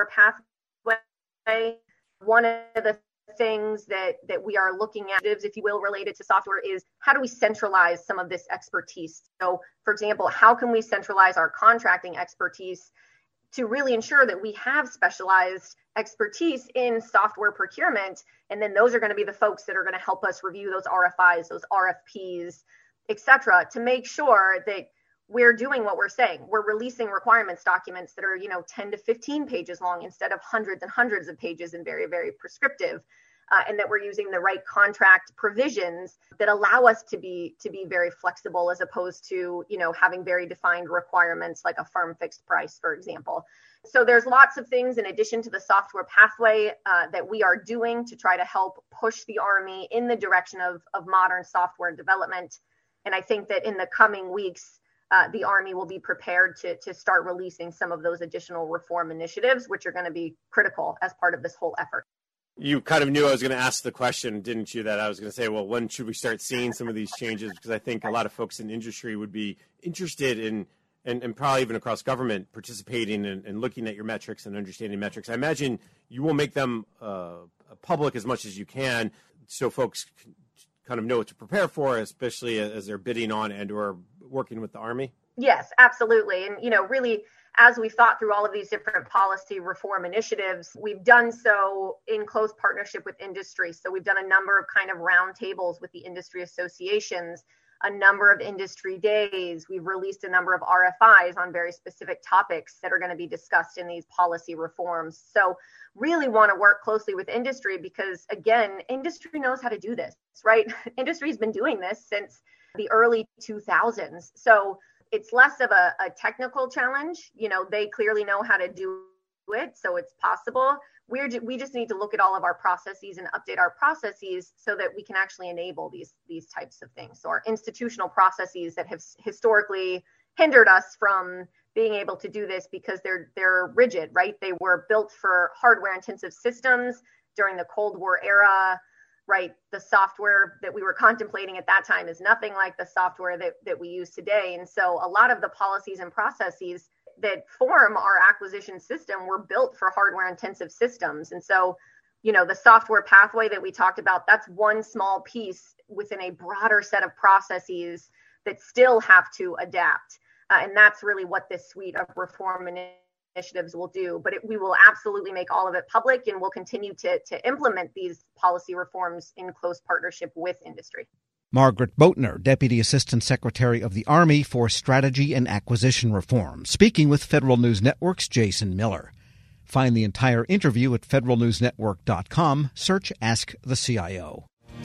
pathway. One of the things that that we are looking at, if you will, related to software is how do we centralize some of this expertise? So, for example, how can we centralize our contracting expertise to really ensure that we have specialized expertise in software procurement? And then those are going to be the folks that are going to help us review those R F Is, those R F Ps, et cetera, to make sure that we're doing what we're saying. We're releasing requirements documents that are, you know, ten to fifteen pages long instead of hundreds and hundreds of pages and very, very prescriptive. Uh, and that we're using the right contract provisions that allow us to be to be very flexible, as opposed to, you know, having very defined requirements like a firm fixed price, for example. So there's lots of things in addition to the software pathway uh, that we are doing to try to help push the Army in the direction of, of modern software development. And I think that in the coming weeks, uh, the Army will be prepared to, to start releasing some of those additional reform initiatives, which are going to be critical as part of this whole effort. You kind of knew I was going to ask the question, didn't you, that I was going to say, well, when should we start seeing some of these changes? Because I think a lot of folks in industry would be interested in, and, and probably even across government, participating and, and looking at your metrics and understanding metrics. I imagine you will make them uh, public as much as you can so folks can kind of know what to prepare for, especially as they're bidding on and or working with the Army. Yes, absolutely. And, you know, really, as we've thought through all of these different policy reform initiatives, we've done so in close partnership with industry. So we've done a number of kind of roundtables with the industry associations, a number of industry days. We've released a number of R F Is on very specific topics that are going to be discussed in these policy reforms. So really want to work closely with industry because, again, industry knows how to do this, right? Industry's been doing this since the early two thousands. So it's less of a, a technical challenge. You know, they clearly know how to do it, so it's possible. We're we just need to look at all of our processes and update our processes so that we can actually enable these these types of things. So our institutional processes that have historically hindered us from being able to do this because they're they're rigid, right? They were built for hardware intensive systems during the Cold War era. Right, the software that we were contemplating at that time is nothing like the software that, that we use today. And so a lot of the policies and processes that form our acquisition system were built for hardware intensive systems. And so, you know, the software pathway that we talked about, that's one small piece within a broader set of processes that still have to adapt. Uh, and that's really what this suite of reform initiatives initiatives will do, but it, we will absolutely make all of it public, and we'll continue to, to implement these policy reforms in close partnership with industry. Margaret Boatner, Deputy Assistant Secretary of the Army for Strategy and Acquisition Reform, speaking with Federal News Network's Jason Miller. Find the entire interview at federal news network dot com. Search Ask the C I O.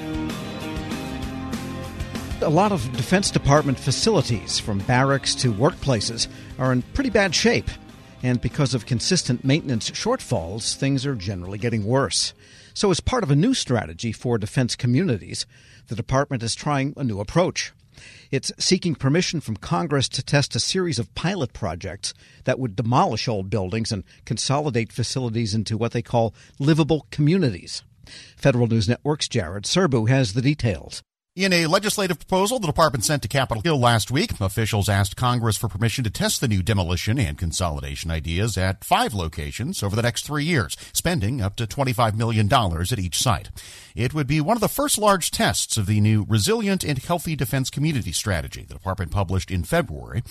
A lot of Defense Department facilities, from barracks to workplaces, are in pretty bad shape. And because of consistent maintenance shortfalls, things are generally getting worse. So as part of a new strategy for defense communities, the department is trying a new approach. It's seeking permission from Congress to test a series of pilot projects that would demolish old buildings and consolidate facilities into what they call livable communities. Federal News Network's Jared Serbu has the details. In a legislative proposal the department sent to Capitol Hill last week, officials asked Congress for permission to test the new demolition and consolidation ideas at five locations over the next three years, spending up to twenty-five million dollars at each site. It would be one of the first large tests of the new Resilient and Healthy Defense Community Strategy the department published in February.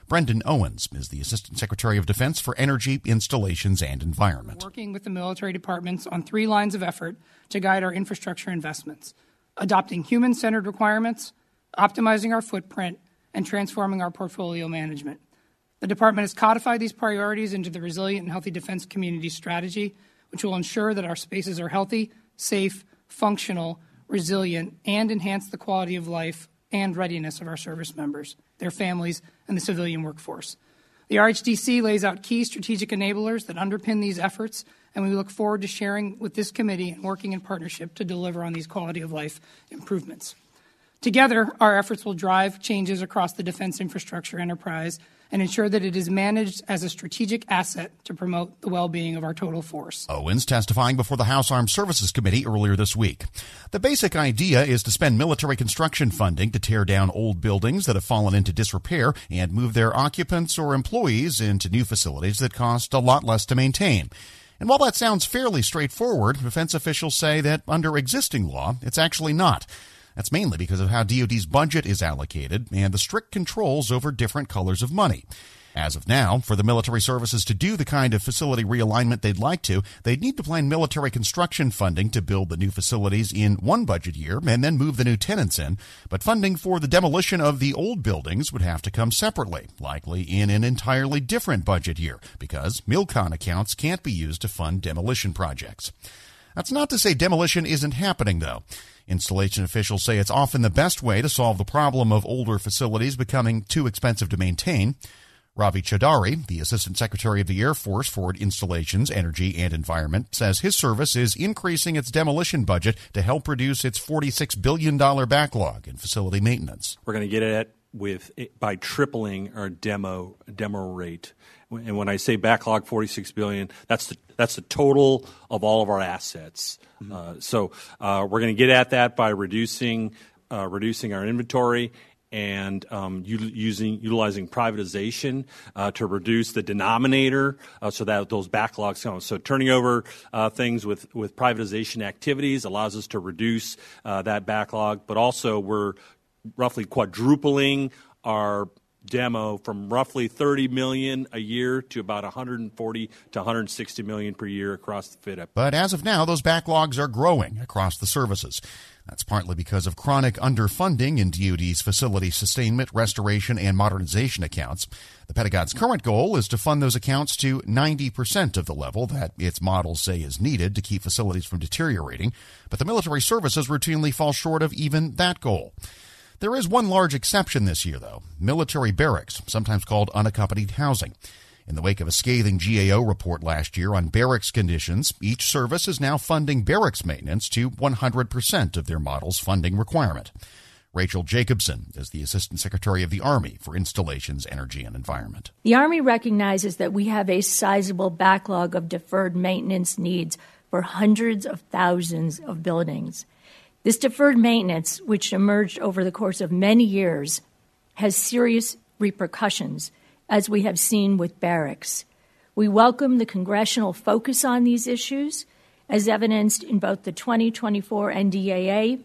Brendan Owens is the Assistant Secretary of Defense for Energy, Installations, and Environment. Working with the military departments on three lines of effort to guide our infrastructure investments: adopting human-centered requirements, optimizing our footprint, and transforming our portfolio management. The department has codified these priorities into the Resilient and Healthy Defense Community Strategy, which will ensure that our spaces are healthy, safe, functional, resilient, and enhance the quality of life and readiness of our service members, their families, and the civilian workforce. The R H D C lays out key strategic enablers that underpin these efforts, and we look forward to sharing with this committee and working in partnership to deliver on these quality of life improvements. Together, our efforts will drive changes across the defense infrastructure enterprise and ensure that it is managed as a strategic asset to promote the well-being of our total force. Owens testifying before the House Armed Services Committee earlier this week. The basic idea is to spend military construction funding to tear down old buildings that have fallen into disrepair and move their occupants or employees into new facilities that cost a lot less to maintain. And while that sounds fairly straightforward, defense officials say that under existing law, it's actually not. That's mainly because of how D O D's budget is allocated and the strict controls over different colors of money. As of now, for the military services to do the kind of facility realignment they'd like to, they'd need to plan military construction funding to build the new facilities in one budget year and then move the new tenants in. But funding for the demolition of the old buildings would have to come separately, likely in an entirely different budget year, because MILCON accounts can't be used to fund demolition projects. That's not to say demolition isn't happening, though. Installation officials say it's often the best way to solve the problem of older facilities becoming too expensive to maintain. Ravi Chaudhary, the Assistant Secretary of the Air Force for Installations, Energy, and Environment, says his service is increasing its demolition budget to help reduce its forty-six billion dollars backlog in facility maintenance. We're going to get at it with by tripling our demo demo rate. And when I say backlog forty-six billion dollars, that's the that's the total of all of our assets. Mm-hmm. Uh, so uh, we're going to get at that by reducing uh, reducing our inventory and um, using utilizing privatization uh, to reduce the denominator uh, so that those backlogs come. So turning over uh, things with, with privatization activities allows us to reduce uh, that backlog, but also we're roughly quadrupling our demo from roughly thirty million dollars a year to about one hundred forty to one hundred sixty million dollars per year across the F I D A. But as of now, those backlogs are growing across the services. That's partly because of chronic underfunding in D O D's facility sustainment, restoration, and modernization accounts. The Pentagon's current goal is to fund those accounts to ninety percent of the level that its models say is needed to keep facilities from deteriorating, but the military services routinely fall short of even that goal. There is one large exception this year, though: military barracks, sometimes called unaccompanied housing. In the wake of a scathing G A O report last year on barracks conditions, each service is now funding barracks maintenance to one hundred percent of their model's funding requirement. Rachel Jacobson is the Assistant Secretary of the Army for Installations, Energy, and Environment. The Army recognizes that we have a sizable backlog of deferred maintenance needs for hundreds of thousands of buildings. This deferred maintenance, which emerged over the course of many years, has serious repercussions, as we have seen with barracks. We welcome the congressional focus on these issues, as evidenced in both the twenty twenty-four N D A A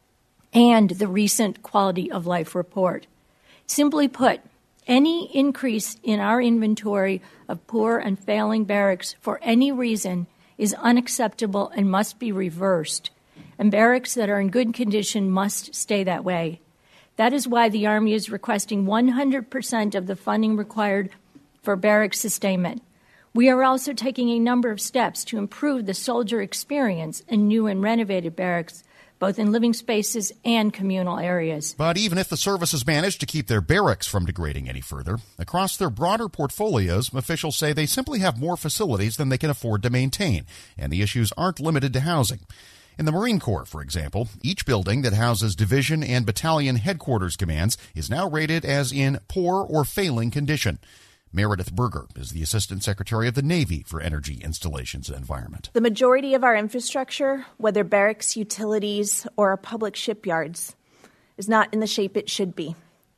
and the recent Quality of Life report. Simply put, any increase in our inventory of poor and failing barracks for any reason is unacceptable and must be reversed. And barracks that are in good condition must stay that way. That is why the Army is requesting one hundred percent of the funding required for barracks sustainment. We are also taking a number of steps to improve the soldier experience in new and renovated barracks, both in living spaces and communal areas. But even if the services manage to keep their barracks from degrading any further, across their broader portfolios, officials say they simply have more facilities than they can afford to maintain, and the issues aren't limited to housing. In the Marine Corps, for example, each building that houses division and battalion headquarters commands is now rated as in poor or failing condition. Meredith Berger is the Assistant Secretary of the Navy for Energy, Installations, and Environment. The majority of our infrastructure, whether barracks, utilities, or our public shipyards, is not in the shape it should be.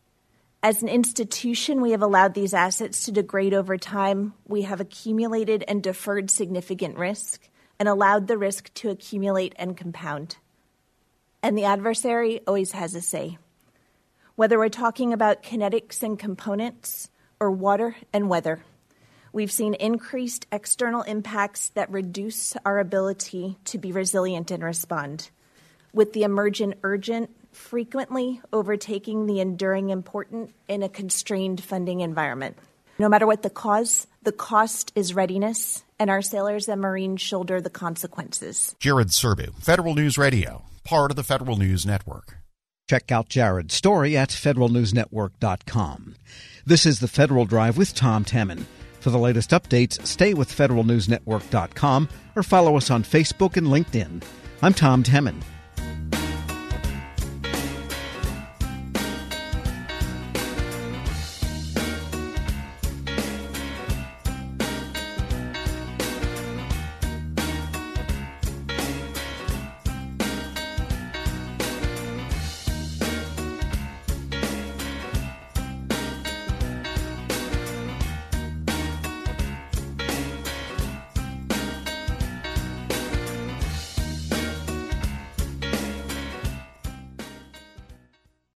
As an institution, we have allowed these assets to degrade over time. We have accumulated and deferred significant risk and allowed the risk to accumulate and compound. And the adversary always has a say. Whether we're talking about kinetics and components, or water and weather. We've seen increased external impacts that reduce our ability to be resilient and respond, with the emergent urgent frequently overtaking the enduring important in a constrained funding environment. No matter what the cause, the cost is readiness, and our sailors and Marines shoulder the consequences. Jared Serbu, Federal News Radio, part of the Federal News Network. Check out Jared's story at federal news network dot com. This is the Federal Drive with Tom Temin. For the latest updates, stay with federal news network dot com or follow us on Facebook and LinkedIn. I'm Tom Temin.